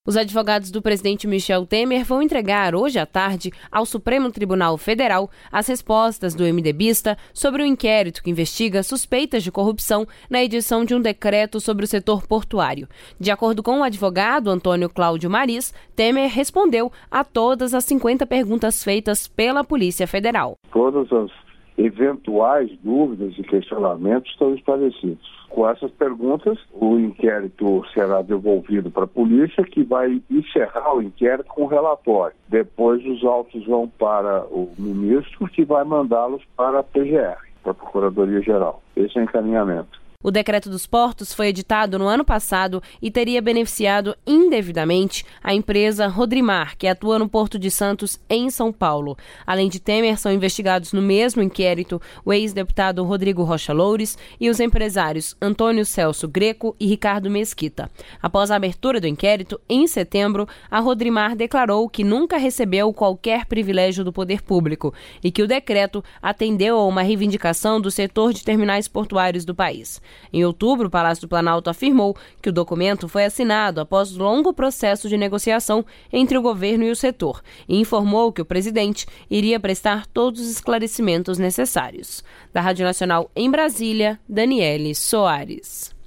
Os advogados do presidente Michel Temer vão entregar hoje à tarde ao Supremo Tribunal Federal as respostas do MDBista sobre o inquérito que investiga suspeitas de corrupção na edição de um decreto sobre o setor portuário. De acordo com o advogado Antônio Cláudio Maris, Temer respondeu a todas as 50 perguntas feitas pela Polícia Federal. Todas as eventuais dúvidas e questionamentos estão esclarecidos. Com essas perguntas, o inquérito será devolvido para a polícia, que vai encerrar o inquérito com o relatório. Depois os autos vão para o ministro, que vai mandá-los para a PGR, para a Procuradoria-Geral. Esse é o encaminhamento. O decreto dos portos foi editado no ano passado e teria beneficiado indevidamente a empresa Rodrimar, que atua no Porto de Santos, em São Paulo. Além de Temer, são investigados no mesmo inquérito o ex-deputado Rodrigo Rocha Loures e os empresários Antônio Celso Greco e Ricardo Mesquita. Após a abertura do inquérito, em setembro, a Rodrimar declarou que nunca recebeu qualquer privilégio do poder público e que o decreto atendeu a uma reivindicação do setor de terminais portuários do país. Em outubro, o Palácio do Planalto afirmou que o documento foi assinado após longo processo de negociação entre o governo e o setor e informou que o presidente iria prestar todos os esclarecimentos necessários. Da Rádio Nacional em Brasília, Daniele Soares.